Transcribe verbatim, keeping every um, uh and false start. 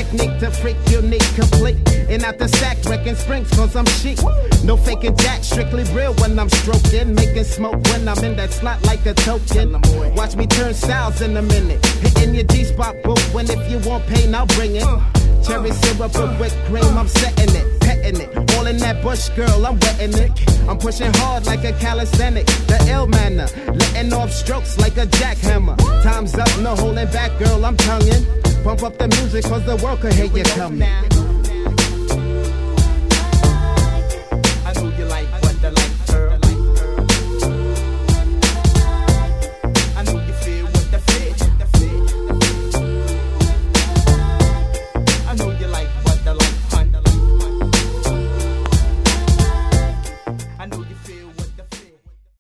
technique to freak, unique, complete. And out the sack, wrecking springs cause I'm chic. No faking jack, strictly real when I'm stroking. Making smoke when I'm in that slot like a token. Watch me turn styles in a minute. Hitting your G-spot, boo, when if you want pain, I'll bring it. Cherry syrup with whipped cream, I'm setting it, petting it. All in that bush, girl, I'm wetting it. I'm pushing hard like a calisthenic. The ill manner, letting off strokes like a jackhammer. Time's up, no holding back, girl, I'm tonguing. Pump up the music cause the world can hear you coming.